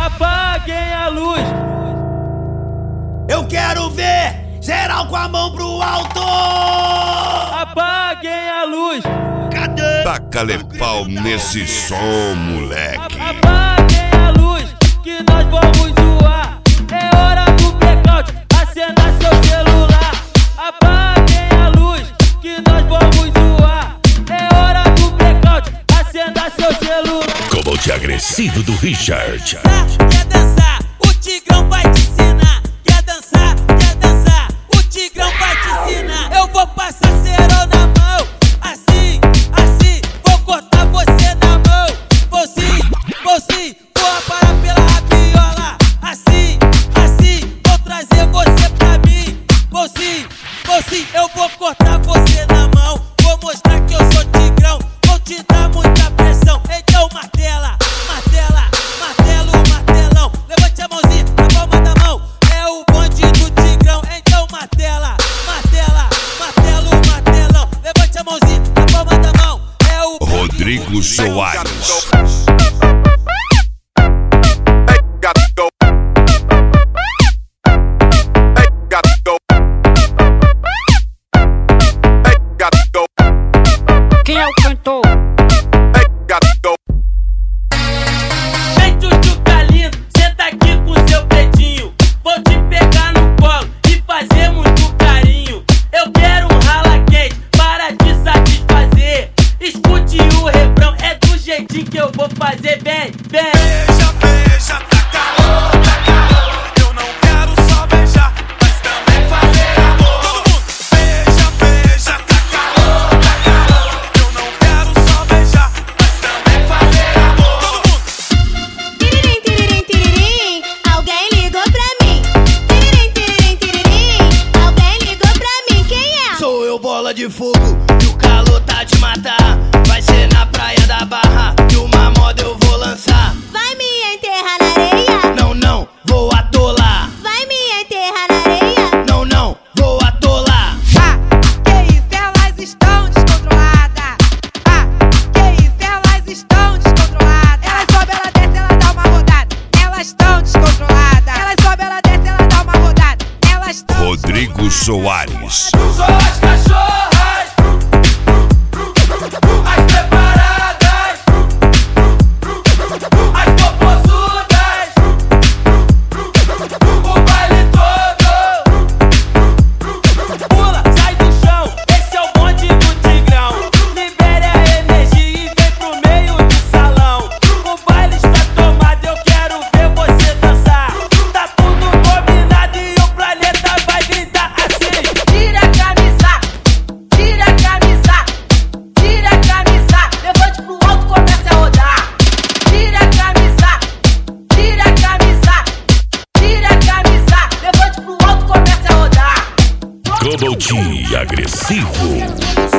apaguem a luz. Eu quero ver geral com a mão pro alto. Apaguem a luz. Cadê? Taca-lhe pau nesse som, moleque. Apaguem a luz, que nós vamos zoar. É hora do blackout, acenda seu celular. Apaguem a luz, que nós vamos zoar. É hora do blackout, acenda seu celular. Cobote agressivo do Richard. Quer dançar? O Tigrão vai te ensinar. Quer dançar? O Tigrão vai te ensinar. Eu vou passar cerol na mão. Assim, vou cortar você na mão. Vou sim, vou aparar pela rabiola. Assim, vou trazer você pra mim. Vou sim, eu vou cortar você na mão. Vou mostrar que eu sou Tigrão. Vou te dar muita pressão. Então martela, martelão. Levante a mãozinha na palma da mão. É o bonde do Tigrão. Então martela, martelão. Levante a mãozinha na palma da mão. É o Rodrigo Soares. Quem é o cantor? Vem, tchutchuca lindo, senta aqui com seu pretinho. Vou te pegar no colo e fazer muito carinho. Eu quero um rala quente para te satisfazer. Escute o refrão, é do jeitinho que eu vou fazer. Vem. Beija, tá calor. Eu não quero só beijar, mas também fazer amor. Todo mundo, beija, tá calor. Eu não quero só beijar, mas também fazer amor. Todo mundo. Tiririm, alguém ligou pra mim. Tiririm, alguém ligou pra mim. Quem é? Sou eu, bola de fogo, e o calor tá de matar. Vai ser na praia da Barra, e uma moda eu vou lançar. Vai me enterrar na areia? Não, vou atolar. Vai me enterrar na areia? Não, vou atolar. Que isso, elas estão descontroladas. Que isso, elas estão descontroladas. Ela sobe, ela desce, ela dá uma rodada. Elas estão descontroladas. Ela sobe, ela desce, ela dá uma rodada. Elas estão. Rodrigo Soares. Só as cachorras, as preparadas, as popozudas, o baile todo. Pula, sai do chão, esse é o bonde do Tigrão. Libere a energia e vem pro meio do salão. O baile está tomado, eu quero ver você dançar. Tá tudo combinado e o planeta vai gritar assim. Tira a camisa, levante pro alto, comece a rodar. Tira a camisa, levante pro alto, comece a rodar. Cobote agressivo.